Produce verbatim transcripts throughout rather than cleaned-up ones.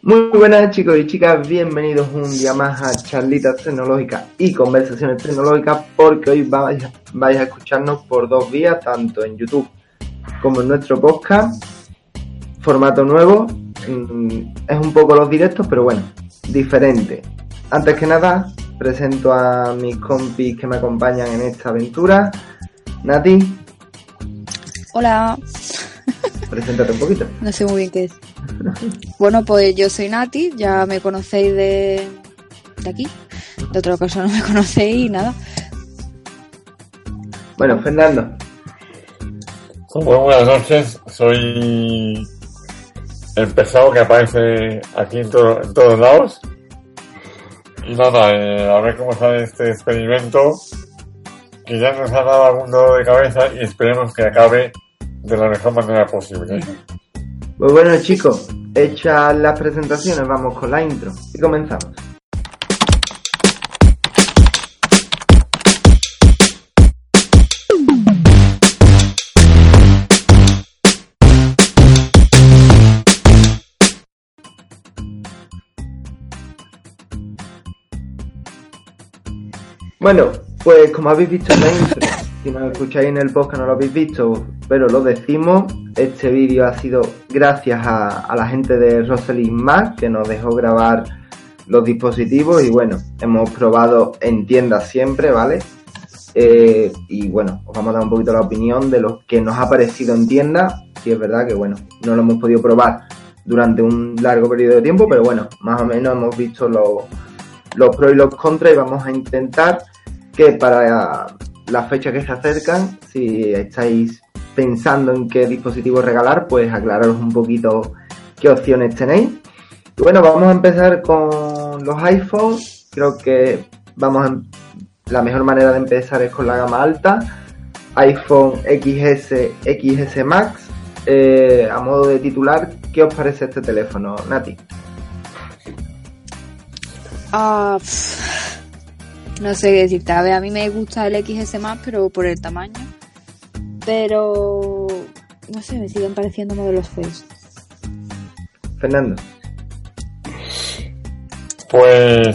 Muy buenas chicos y chicas, bienvenidos un día más a Charlitas Tecnológicas y Conversaciones Tecnológicas, porque hoy vais, vais a escucharnos por dos vías, tanto en YouTube como en nuestro podcast. Formato nuevo, es un poco los directos, pero bueno, diferente. Antes que nada, presento a mis compis que me acompañan en esta aventura. Nati. Hola. Preséntate un poquito. No sé muy bien qué es. Bueno, pues yo soy Nati, ya me conocéis de, de aquí. De otra cosa no me conocéis y nada. Bueno, Fernando. Muy buenas noches, soy el pesado que aparece aquí en, todo, en todos lados. Y nada, eh, a ver cómo sale este experimento, que ya nos ha dado algún dolor de cabeza y esperemos que acabe de la mejor manera posible. Pues bueno chicos, hechas las presentaciones, vamos con la intro y comenzamos. Bueno, pues como habéis visto en la intro, si nos escucháis en el podcast no lo habéis visto, pero lo decimos, este vídeo ha sido gracias a, a la gente de Rosalind Mac, que nos dejó grabar los dispositivos y bueno, hemos probado en tiendas siempre, ¿vale? Eh, y bueno, os vamos a dar un poquito la opinión de lo que nos ha parecido en tienda. Sí es verdad que bueno, no lo hemos podido probar durante un largo periodo de tiempo, pero bueno, más o menos hemos visto los, los pros y los contras y vamos a intentar que para las fechas que se acercan, si estáis pensando en qué dispositivo regalar, pues aclararos un poquito qué opciones tenéis. Y bueno, vamos a empezar con los iPhones. Creo que vamos a, la mejor manera de empezar es con la gama alta. iPhone X S, X S Max. Eh, a modo de titular, ¿qué os parece este teléfono, Nati? Ah... Uh, No sé qué decirte. A ver, a mí me gusta el X S más, pero por el tamaño. Pero no sé, me siguen pareciendo modelos feos. Fernando. Pues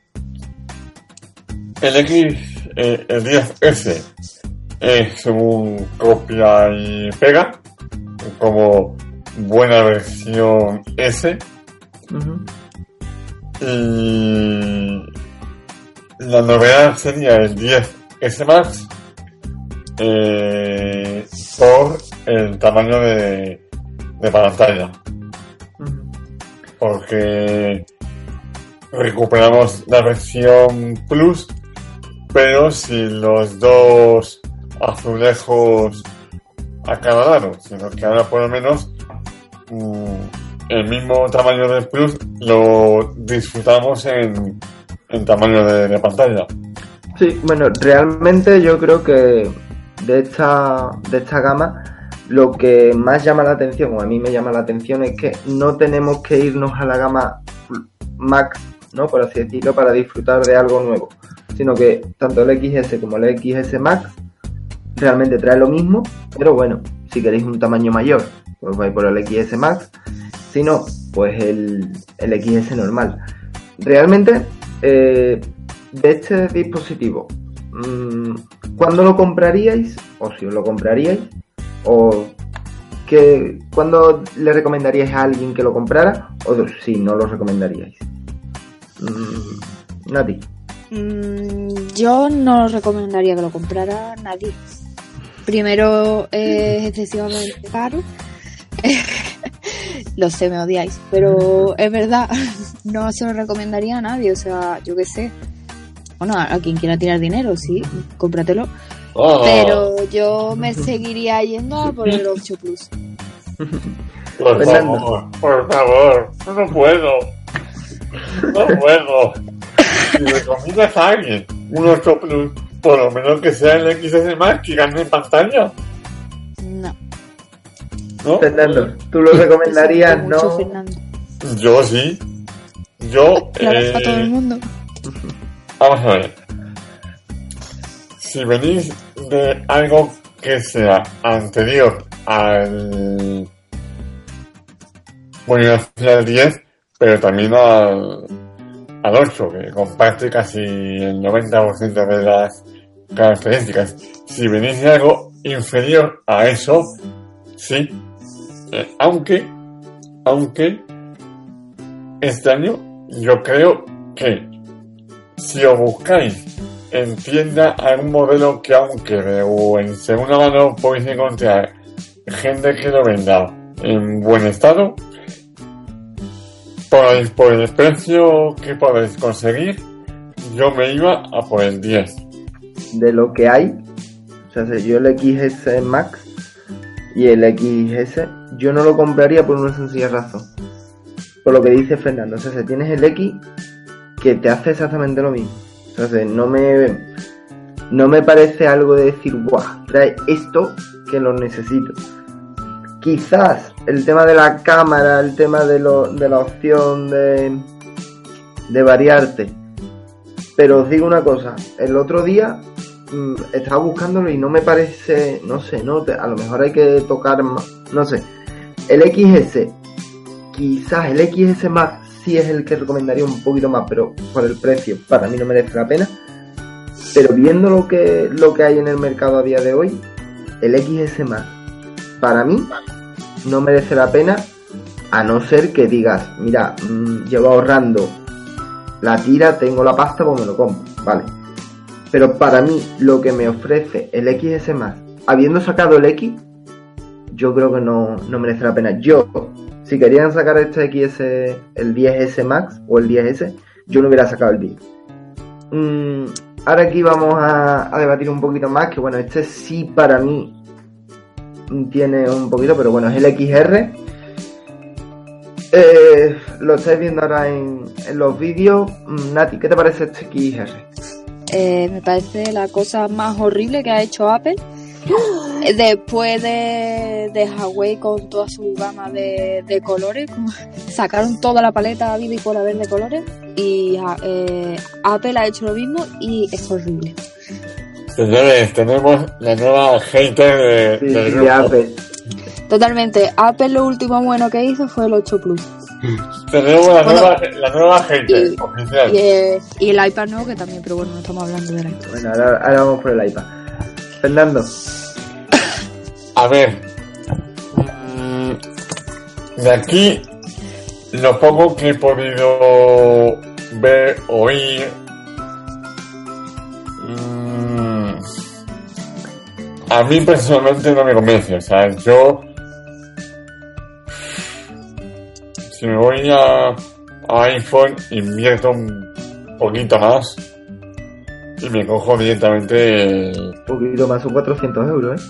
el X, eh, el diez S es un copia y pega, como buena versión S. Uh-huh. Y la novedad sería el diez S Max eh, por el tamaño de, de pantalla. Porque recuperamos la versión Plus, pero sin los dos azulejos a cada lado, sino que ahora por lo menos mmm, el mismo tamaño del Plus lo disfrutamos en en tamaño de, de pantalla. Sí, bueno, realmente yo creo que de esta de esta gama lo que más llama la atención, o a mí me llama la atención, es que no tenemos que irnos a la gama Max, ¿no? Por así decirlo, para disfrutar de algo nuevo, sino que tanto el X S como el X S Max realmente trae lo mismo, pero bueno, si queréis un tamaño mayor, pues vais por el X S Max, si no, pues el, el X S normal. Realmente Eh, de este dispositivo, mmm, ¿cuándo lo compraríais? O si os lo compraríais, o que, ¿cuándo le recomendaríais a alguien que lo comprara? O si no lo recomendaríais. Mm, Nati. Mm, yo no recomendaría que lo comprara nadie. Primero, eh, es excesivamente caro. Lo sé, me odiáis, pero es verdad, no se lo recomendaría a nadie, o sea, yo qué sé. Bueno, a, a quien quiera tirar dinero, sí, cómpratelo. Oh. Pero yo me seguiría yendo a por el ocho Plus. Por favor, por favor, no puedo. No puedo. Si recomiendas a alguien un ocho Plus, por lo menos que sea el X S Max que gane en pantalla. No. ¿No? Fernando, ¿tú lo recomendarías? Mucho, no. Fernando. Yo sí. Yo. Claro, eh... a todo el mundo. Vamos a ver. Si venís de algo que sea anterior al. Bueno, al diez, pero también al, al ocho, que comparte casi el noventa por ciento de las características. Si venís de algo inferior a eso, sí, eh, aunque, aunque este año yo creo que si os buscáis en tienda algún modelo que aún quede o en segunda mano podéis encontrar gente que lo venda en buen estado, por el, por el precio que podéis conseguir, yo me iba a por el diez. De lo que hay, o sea, yo el X S Max y el X S, yo no lo compraría por una sencilla razón. Por lo que dice Fernando, o sea, si tienes el X que te hace exactamente lo mismo. O sea, no me no me parece algo de decir, ¡buah! Trae esto que lo necesito. Quizás el tema de la cámara, el tema de, lo, de la opción de, de variarte. Pero os digo una cosa, el otro día mmm, estaba buscándolo y no me parece, no sé, no a lo mejor hay que tocar más, no sé. El X S, quizás el X S Max sí es el que recomendaría un poquito más, pero por el precio para mí no merece la pena. Pero viendo lo que lo que hay en el mercado a día de hoy, el X S Max para mí no merece la pena, a no ser que digas, mira, mmm, llevo ahorrando la tira, tengo la pasta, pues me lo compro, vale. Pero para mí lo que me ofrece el X S Max, habiendo sacado el X, yo creo que no, no merece la pena. Yo, si querían sacar este X S, el diez S Max o el diez S, yo no hubiera sacado el diez. Mm, ahora aquí vamos a, a debatir un poquito más, que bueno, este sí para mí tiene un poquito, pero bueno, es el X R. Eh, lo estáis viendo ahora en, en los vídeos. Nati, ¿qué te parece este X R? Eh, me parece la cosa más horrible que ha hecho Apple. Después de, de Huawei con toda su gama de, de colores, sacaron toda la paleta vida y por haber de colores, y eh, Apple ha hecho lo mismo y es horrible. Señores, tenemos la nueva hater de, sí, del sí, grupo. de Apple. Totalmente. Apple lo último bueno que hizo fue el ocho Plus. Tenemos la, bueno, nueva, la nueva hater y, oficial. Y, eh, y el iPad nuevo que también, pero bueno, no estamos hablando del iPad. Bueno, ahora, ahora vamos por el iPad. Fernando. A ver, de aquí lo poco que he podido ver, oír, mmm, a mí personalmente no me convence. O sea, yo, si me voy a, a iPhone, invierto un poquito más y me cojo directamente Un poquito más, son cuatrocientos euros, ¿eh?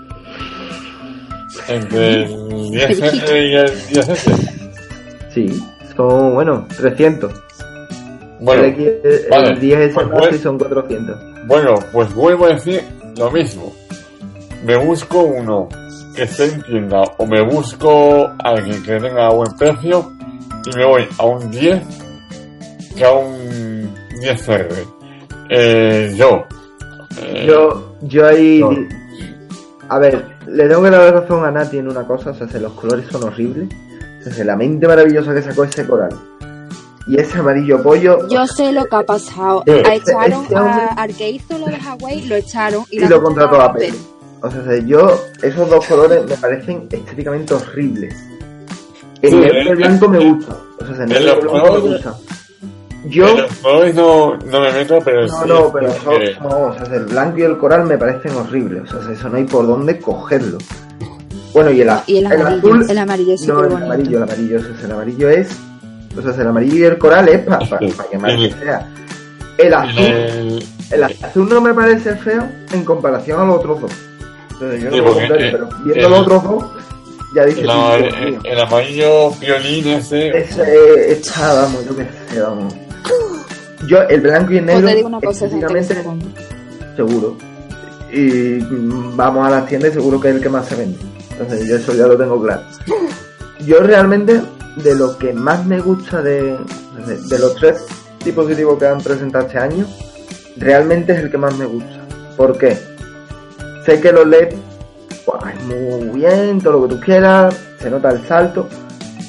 Entre el diez S y el diez S. Sí, son, bueno, trescientos. Bueno, el, X, el vale, diez S pues, Max pues, son cuatrocientos. Bueno, pues vuelvo a decir lo mismo. Me busco uno que esté en tienda o me busco a alguien que tenga buen precio y me voy a un diez que a un diez R. Eh, yo. Eh, Yo, yo ahí... no. A ver, le tengo que dar razón a Nati en una cosa, o sea, los colores son horribles. O sea, la mente maravillosa que sacó ese coral y ese amarillo pollo. Yo sé lo que ha pasado. Eh, a echaron este hombre- a, al que hizo lo de Huawei, lo echaron y, Y lo contrató a Apple. O sea, yo, esos dos colores me parecen estéticamente horribles. El Sí, negro y eh, el blanco me gusta. O sea, el negro y el los blanco me colores- gusta. Yo, en los colores no, no me meto, pero no, sí. no, pero es son- que- no, o sea, el blanco y el coral me parecen horribles. O sea, eso no hay por dónde cogerlo. Bueno, y el, az- Y el amarillo, azul, el amarillo sí no, que el bonito. amarillo, el amarillo, o sea, el amarillo es, o sea, el amarillo y el coral es para pa, pa que más que sea. El azul, el- el azul no me parece feo en comparación a los otros dos. Entonces, yo no Sí, lo porque, compraría, eh, pero viendo el- los otros dos, ya dije, el, sí, ama- Dios el- mío. el amarillo violín ese. Ese está, vamos, yo qué sé, vamos. Yo, el blanco y el Pues negro, te digo una cosa, gente que se estéticamente, ponga. seguro. Y mm, vamos a las tiendas y seguro que es el que más se vende. Entonces, yo eso ya lo tengo claro. Yo realmente, de lo que más me gusta de, de, de los tres dispositivos que han presentado este año, realmente es el que más me gusta. ¿Por qué? Sé que los L E D, pues, muy bien, todo lo que tú quieras, se nota el salto,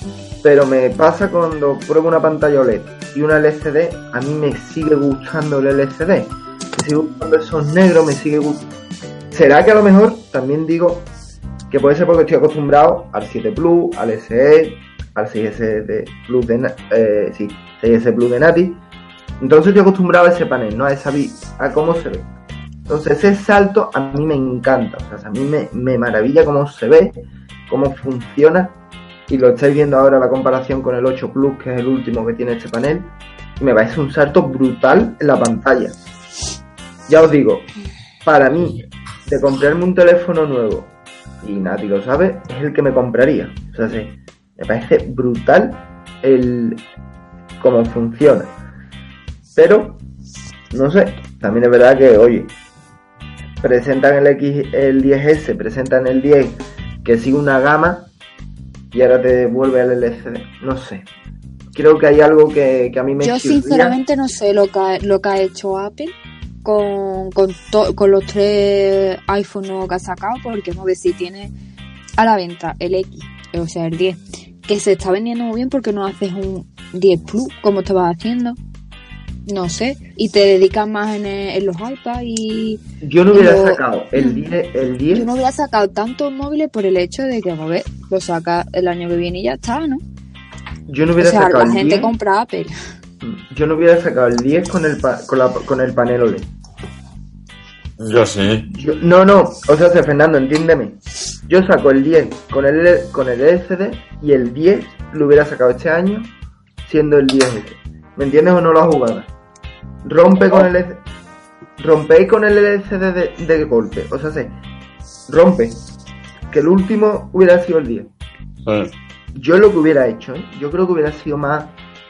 pero me pasa cuando pruebo una pantalla O L E D y una L C D, a mí me sigue gustando el L C D. Me sigue gustando esos negros, me sigue gustando. ¿Será que a lo mejor también digo que puede ser porque estoy acostumbrado al siete Plus, al S E, al seis S de Plus de eh, sí, seis S Plus de Nati? Entonces estoy acostumbrado a ese panel, ¿no? A esa a cómo se ve. Entonces ese salto a mí me encanta, o sea, a mí me, me maravilla cómo se ve, cómo funciona, y lo estáis viendo ahora la comparación con el ocho Plus, que es el último que tiene este panel, y me parece un salto brutal en la pantalla. Ya os digo, para mí, de comprarme un teléfono nuevo, y Nati lo sabe, es el que me compraría. O sea, sí, me parece brutal el cómo funciona. Pero, no sé, también es verdad que, oye, presentan el X, el diez ese, presentan el diez, que sigue una gama, y ahora te devuelve el L C D. No sé. Creo que hay algo que, que a mí me Yo chirría. sinceramente no sé lo que ha, lo que ha hecho Apple con, con, to, con los tres iPhone nuevos que ha sacado, porque vamos a ver si tiene a la venta el X, o sea el diez, que se está vendiendo muy bien, porque no haces un diez Plus como estabas haciendo. No sé, y te dedicas más en, el, en los iPads y... Yo no hubiera lo, sacado el diez, el diez... Yo no hubiera sacado tantos móviles por el hecho de que, a ver, lo saca el año que viene y ya está, ¿no? Yo no hubiera o sea, sacado la el gente diez, compra Apple. Yo no hubiera sacado el diez con el, pa, con, la, con el panel O L E D. Yo sí. Yo, no, no, o sea, Fernando, entiéndeme. Yo saco el diez con el, con el L C D y el diez lo hubiera sacado este año siendo el diez ese. ¿Me entiendes o no la jugada? Rompe con el rompéis con el L C D de, de golpe, o sea, se rompe. Que el último hubiera sido el diez. Sí. Yo lo que hubiera hecho, ¿eh? Yo creo que hubiera sido más.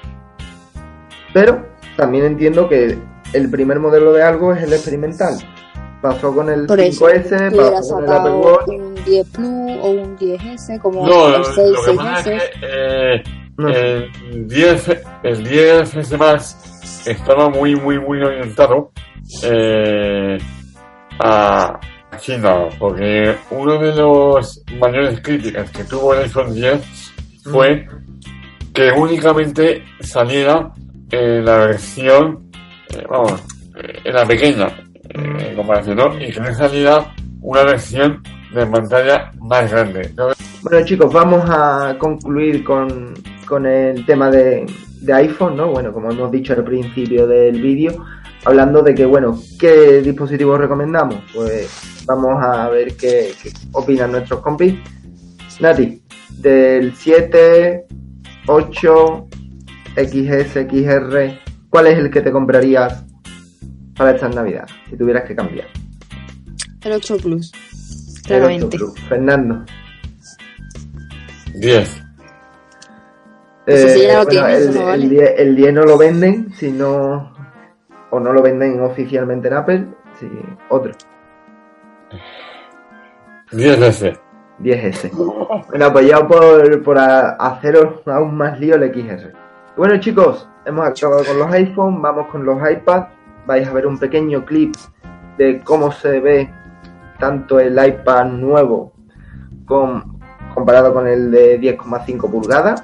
Pero también entiendo que el primer modelo de algo es el experimental. Pasó con el Por cinco ese, eso, pasó con el Apple Watch. Un diez Plus o un diez ese, como No, el seis, lo que pasa seis es ese. que eh, No sé. el diez, el diez ese más estaba muy, muy, muy orientado eh, a China, porque uno de los mayores críticas que tuvo el iPhone diez fue que únicamente saliera en la versión, eh, vamos, eh, en la pequeña, eh, en comparación, ¿no? Y que no saliera una versión de pantalla más grande. Entonces, Bueno, chicos, vamos a concluir con, con el tema de, de iPhone, ¿no? Bueno, como hemos dicho al principio del vídeo, hablando de que, bueno, ¿qué dispositivos recomendamos? Pues vamos a ver qué, qué opinan nuestros compis. Nati, del siete, ocho, X S, X R, ¿cuál es el que te comprarías para estas navidades, si tuvieras que cambiar? El ocho Plus, El ocho claramente. Plus. Fernando. diez. Pues si ya lo bueno, tienes, el, eso no vale. el diez, el diez no lo venden, si no, o no lo venden oficialmente en Apple, sí, otro. diez veces. diez ese. Bueno, pues ya por, por a- haceros aún más lío el X R. Bueno, chicos, hemos acabado con los iPhone, vamos con los iPad. Vais a ver un pequeño clip de cómo se ve tanto el iPad nuevo con, comparado con el de diez coma cinco pulgadas.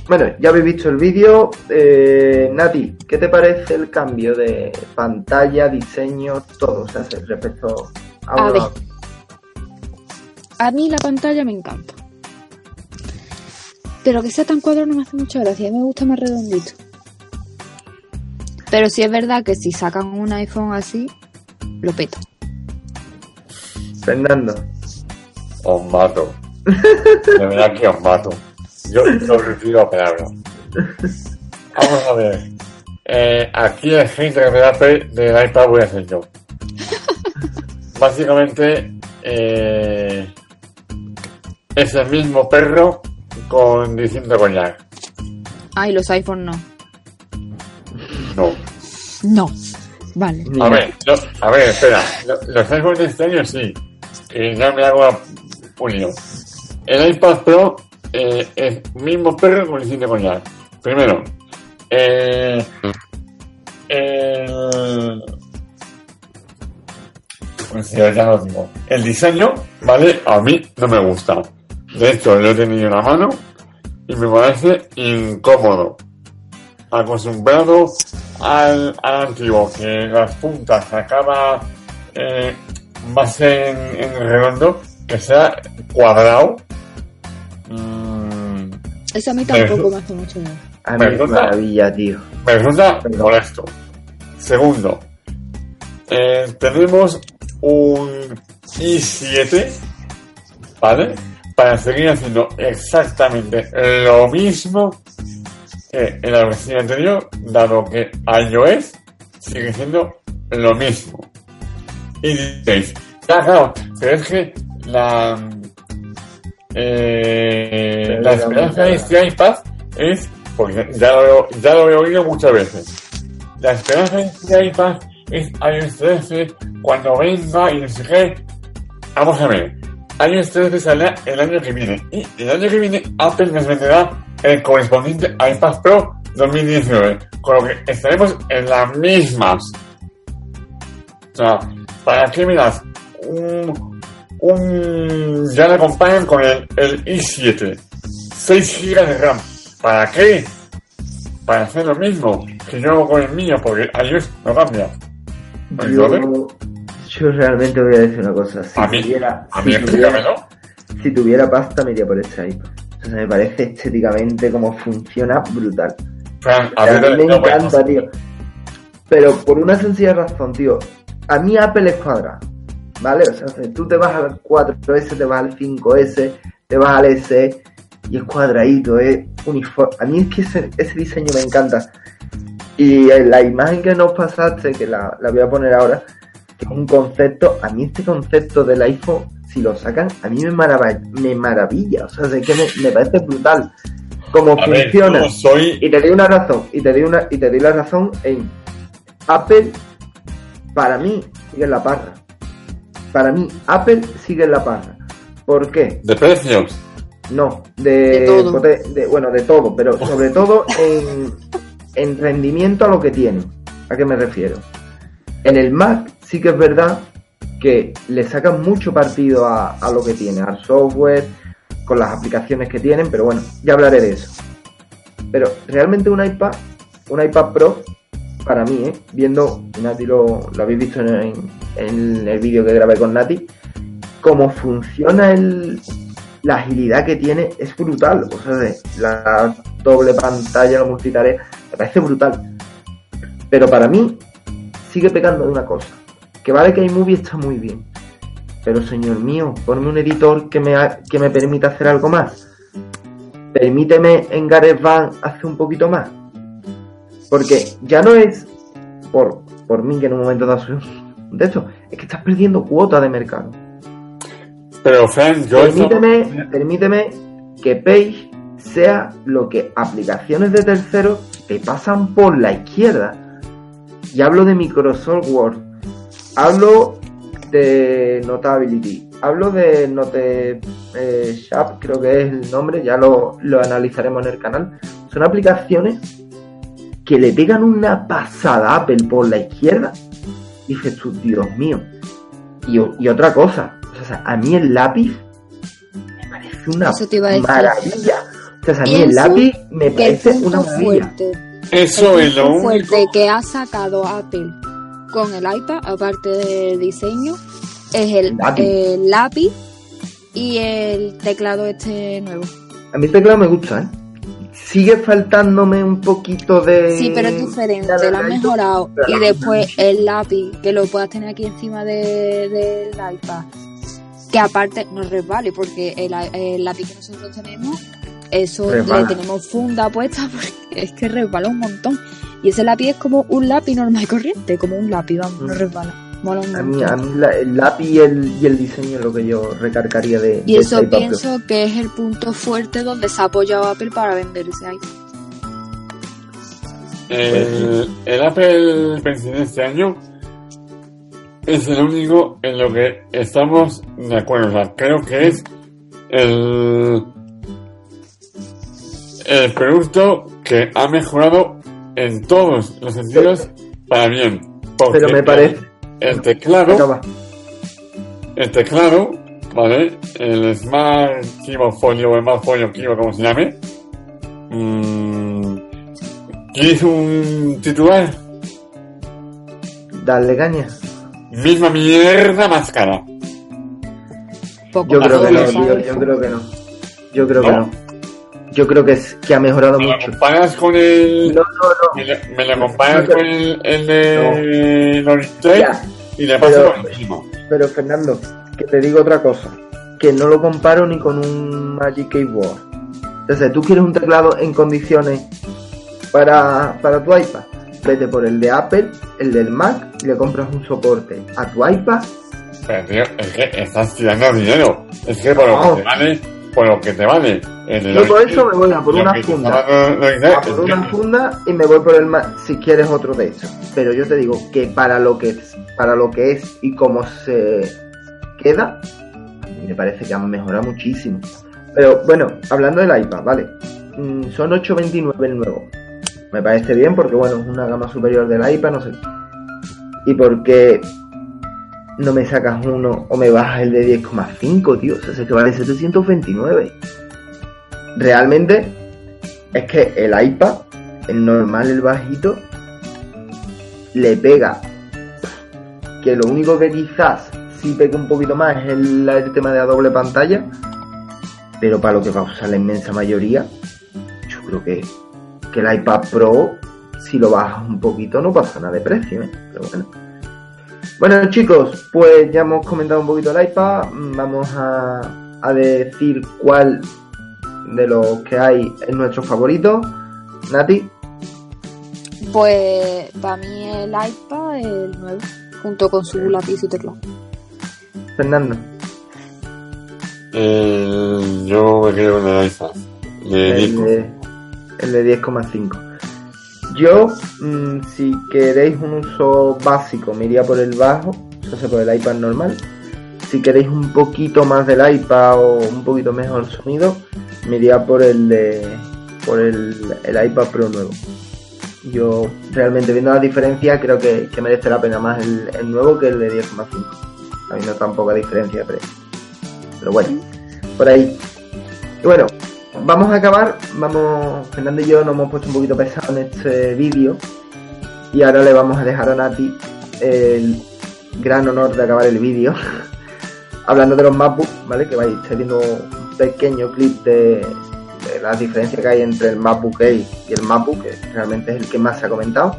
Bueno, ya habéis visto el vídeo. Eh, Nati, ¿qué te parece el cambio de pantalla, diseño, todo? O sea, respecto a... A ver, a mí la pantalla me encanta. Pero que sea tan cuadrado no me hace mucha gracia. A mí me gusta más redondito. Pero sí es verdad que si sacan un iPhone así, lo peto. Fernando. Os mato. De verdad que os mato. Yo no retiro la palabra. Vamos a ver. Eh, aquí el gente que me da pe del iPad voy a hacer yo. Básicamente eh, es el mismo perro con distinto collar. Ah, y los iPhones no. No. No. Vale. A ver, lo, a ver, espera. Lo, los iPhones de este año sí. Y ya me hago un lío. El iPad Pro eh, es mismo perro con distinto collar. Primero, eh, el, pues ya lo digo. El diseño, ¿vale? A mí no me gusta. De hecho, lo he tenido en la mano y me parece incómodo. Acostumbrado al, al antiguo, que las puntas acaba eh, más en, en redondo, que sea cuadrado. Mm, Eso a mí tampoco me hace mucho nada. A mí es maravilla, tío. Me resulta molesto. Segundo, eh, tenemos un i siete, ¿vale? Para seguir haciendo exactamente lo mismo que en la versión anterior, dado que iOS sigue siendo lo mismo. Y diréis, ya claro, pero es que la, eh, la esperanza de este iPad es, porque ya lo, ya lo he oído muchas veces, la esperanza de este iPad es iOS trece cuando venga y no sé qué. Vamos a ver, iOS trece saldrá el año que viene y el año que viene Apple nos venderá el correspondiente iPad Pro dos mil diecinueve, con lo que estaremos en las mismas. O sea, ¿para qué me das un, un ya lo comparan con el, el i siete, seis gigas de RAM? ¿Para qué? Para hacer lo mismo que yo hago con el mío, porque iOS no cambia. Yo, yo realmente voy a decir una cosa. Si a mí, tuviera, a mí si, tuviera, ¿no? si tuviera pasta me iría por este iPad. O sea, me parece estéticamente como funciona brutal. Fran, a, a mí me no, encanta, bueno. tío. Pero por una sencilla razón, tío. A mí Apple es cuadrado, ¿vale? O sea, si tú te vas al cuatro ese, te vas al cinco ese, te vas al S y es cuadradito, es uniforme. A mí es que ese, ese diseño me encanta. Y la imagen que nos pasaste, que la, la voy a poner ahora, que es un concepto, a mí este concepto del iPhone, si lo sacan, a mí me maravilla, me maravilla. O sea, es que me, me parece brutal cómo a funciona. Ver, soy... Y te doy una razón, y te doy una, y te doy la razón en Apple, para mí, sigue en la parra. Para mí, Apple sigue en la parra. ¿Por qué? ¿De precios? No, de, de todo. De, de, bueno, de todo, pero sobre todo en, en rendimiento a lo que tiene. ¿A qué me refiero? En el Mac sí que es verdad que le sacan mucho partido a, a lo que tiene, al software, con las aplicaciones que tienen, pero bueno, ya hablaré de eso. Pero realmente un iPad, un iPad Pro, para mí, ¿eh? Viendo, Nati lo, lo habéis visto en, en el vídeo que grabé con Nati, cómo funciona el, la agilidad que tiene es brutal. O sea, de la doble pantalla, la multitarea, me parece brutal. Pero para mí, sigue pecando de una cosa. Que vale que iMovie está muy bien. Pero señor mío, ponme un editor que me, ha, que me permita hacer algo más. Permíteme en GarageBand hacer un poquito más. Porque ya no es por, por mí que en un momento dado soy de hecho, es que estás perdiendo cuota de mercado. Pero Fran, yo... Permíteme, no... permíteme que Page sea lo que aplicaciones de terceros te pasan por la izquierda. Y hablo de Microsoft Word. Hablo de Notability. Hablo de Note eh, Shop, creo que es el nombre, ya lo, lo analizaremos en el canal. Son aplicaciones que le pegan una pasada a Apple por la izquierda. Y dices tú, Dios mío. Y, y otra cosa, o sea, a mí el lápiz me parece una maravilla. O sea, a mí el lápiz me parece una maravilla. Fuerte, Eso es lo único fuerte que ha sacado Apple con el iPad, aparte del diseño, es el lápiz. el lápiz y el teclado este nuevo. A mí el teclado me gusta, ¿eh? Sigue faltándome un poquito de... Sí, pero es diferente, lo han mejorado. Y después el lápiz, que lo puedas tener aquí encima de, del iPad, que aparte no resbale, porque el, el lápiz que nosotros tenemos, eso resbala. Le tenemos funda puesta, porque es que resbala un montón. Y ese lápiz es como un lápiz normal y corriente, como un lápiz, vamos, mm. no resbala. Mola un a mí, a mí la, el lápiz y el, y el diseño es lo que yo recargaría de... Y de eso este pienso Pro. Que es el punto fuerte donde se ha apoyado Apple para vender ese iPhone. El, el Apple Pencil de este año es el único en lo que estamos de acuerdo. O sea, creo que es el, el producto que ha mejorado en todos los sentidos para bien. Pero me parece... El teclado, el teclado, ¿vale? El Smart Keyboard Folio o el Smart Folio Keyboard, como se llame. Mmm, ¿Quieres un titular? Dale caña. Misma mierda más cara. Poco yo creo que no, tío, yo creo que no. Yo creo ¿No? que no. Yo creo que es que ha mejorado ¿Me mucho. ¿Me lo comparas con el...? No, no, no. ¿Me, le, me lo comparas no, con el, el de no. Logitech? Y le pasa pero, lo mismo. Pero, Fernando, que te digo otra cosa. Que no lo comparo ni con un Magic Keyboard. Entonces, tú quieres un teclado en condiciones para, para tu iPad. Vete por el de Apple, el del Mac, y le compras un soporte a tu iPad. Pero, tío, es que estás tirando dinero. Es que por lo no. que te vale... por lo que te vale. Yo por eso me voy a por una funda. A por una funda y me voy por el más, si quieres otro de estos. Pero yo te digo que para lo que es, para lo que es y cómo se queda, a mí me parece que han mejorado muchísimo. Pero bueno, hablando del iPad, vale. Son ocho veintinueve el nuevo. Me parece bien porque bueno, es una gama superior del iPad, no sé. Y porque no me sacas uno o me bajas el de diez coma cinco, tío. O sea, se te vale setecientos veintinueve. Realmente es que el iPad, el normal, el bajito, le pega. Que lo único que quizás sí pega un poquito más es el, el tema de la doble pantalla. Pero para lo que va a usar la inmensa mayoría, yo creo que, que el iPad Pro, si lo bajas un poquito, no pasa nada de precio, ¿eh? Pero bueno. Bueno, chicos, pues ya hemos comentado un poquito el iPad. Vamos a, a decir cuál de los que hay es nuestro favorito. Nati. Pues para mí el iPad es el nuevo, junto con su lápiz y su teclado. Fernando. Eh, yo me quedo con el iPad. De el, de, el de diez coma cinco. Yo, mmm, si queréis un uso básico, me iría por el bajo, o sea, por el iPad normal. Si queréis un poquito más del iPad o un poquito mejor sonido, me iría por el de, por el, el iPad Pro nuevo. Yo, realmente, viendo la diferencia, creo que, que merece la pena más el, el nuevo que el de diez coma cinco. Habiendo tan poca diferencia de precio. Pero bueno, por ahí. Y bueno, vamos a acabar. Vamos, Fernando y yo nos hemos puesto un poquito pesados en este vídeo y ahora le vamos a dejar a Nati el gran honor de acabar el vídeo hablando de los MacBook, ¿vale? Que vais a estar viendo un pequeño clip de, de las diferencias que hay entre el MacBook Air y el MacBook, que realmente es el que más se ha comentado.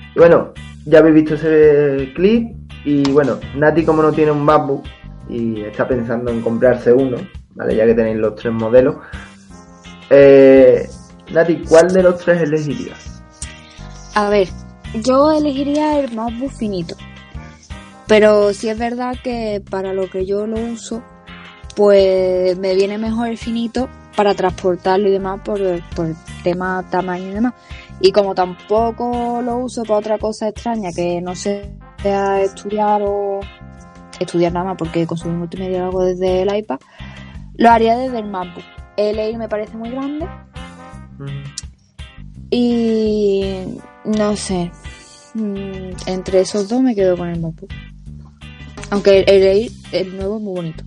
Y bueno, ya habéis visto ese clip y bueno, Nati como no tiene un MacBook y está pensando en comprarse uno, ¿vale? Ya que tenéis los tres modelos. Eh, Nati, ¿cuál de los tres elegirías? A ver, yo elegiría el MacBook finito. Pero sí es verdad que para lo que yo lo uso, pues me viene mejor el finito para transportarlo y demás por, por tema tamaño y demás. Y como tampoco lo uso para otra cosa extraña que no sea estudiar o estudiar nada más, porque consumir multimedia lo hago desde el iPad, lo haría desde el MacBook. El Air me parece muy grande mm. y no sé, entre esos dos me quedo con el MacBook. Aunque el Air, el nuevo, es muy bonito.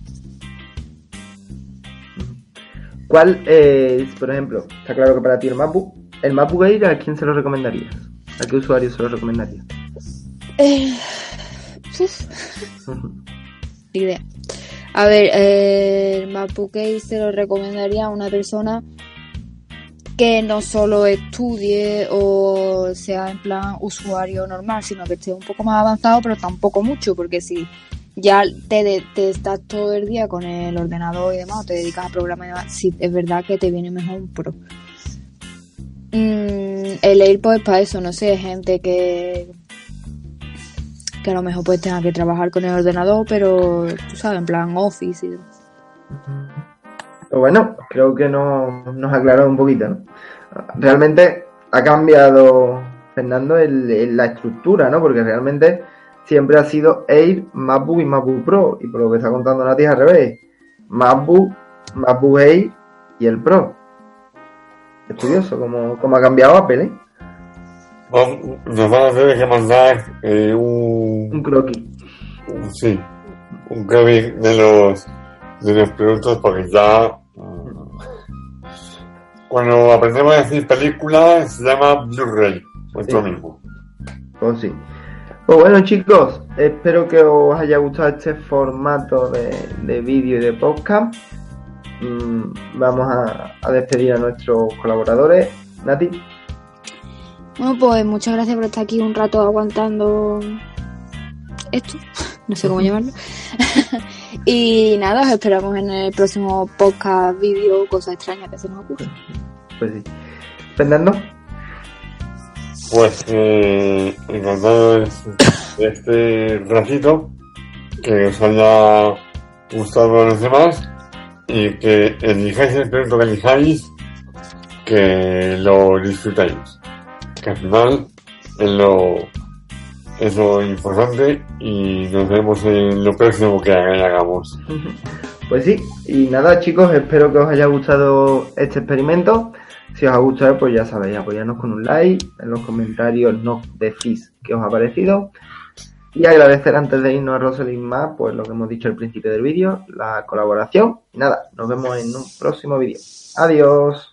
¿Cuál es, por ejemplo, está claro que para ti el MacBook, el MacBook Air, ¿a quién se lo recomendarías? ¿A qué usuario se lo recomendarías? Eh, idea. A ver, eh, el MacBook Air se lo recomendaría a una persona que no solo estudie o sea en plan usuario normal, sino que esté un poco más avanzado, pero tampoco mucho, porque si ya te, de, te estás todo el día con el ordenador y demás, o te dedicas a programar y demás, sí, es verdad que te viene mejor un Pro. Mm, el AirPod es para eso, no sé, gente que que a lo mejor pues tenga que trabajar con el ordenador, pero tú sabes, en plan Office y demás. Pero bueno, creo que no, nos ha aclarado un poquito, ¿no? Realmente ha cambiado, Fernando, el, el, la estructura, ¿no? Porque realmente siempre ha sido Air, MacBook y MacBook Pro. Y por lo que está contando Nati es al revés. MacBook, MacBook Air y el Pro. Es curioso cómo, cómo ha cambiado Apple, ¿eh? Nos van a tener que mandar eh, un... Un croquis. Un, sí, un croquis de los, de los productos, porque ya... Cuando aprendemos a decir película, se llama Blu-ray, pues sí. Lo mismo. Pues sí. Pues bueno, chicos, espero que os haya gustado este formato de, de vídeo y de podcast. Mm, vamos a, a despedir a nuestros colaboradores. Nati. Bueno, pues muchas gracias por estar aquí un rato aguantando esto, no sé cómo llamarlo. Y nada, os esperamos en el próximo podcast, vídeo, cosas extrañas que se nos ocurren. Pues sí. Fernando. Pues eh, encantado de este ratito, que os haya gustado a los demás y que elijáis el producto que elijáis, que lo disfrutáis, que al final es lo, es lo importante, y nos vemos en lo próximo que hagamos. Pues sí, y nada, chicos, espero que os haya gustado este experimento. Si os ha gustado, pues ya sabéis, apoyarnos con un like, en los comentarios nos decís qué os ha parecido. Y agradecer antes de irnos a Rosalind más, pues lo que hemos dicho al principio del vídeo, la colaboración. Y nada, nos vemos en un próximo vídeo. Adiós.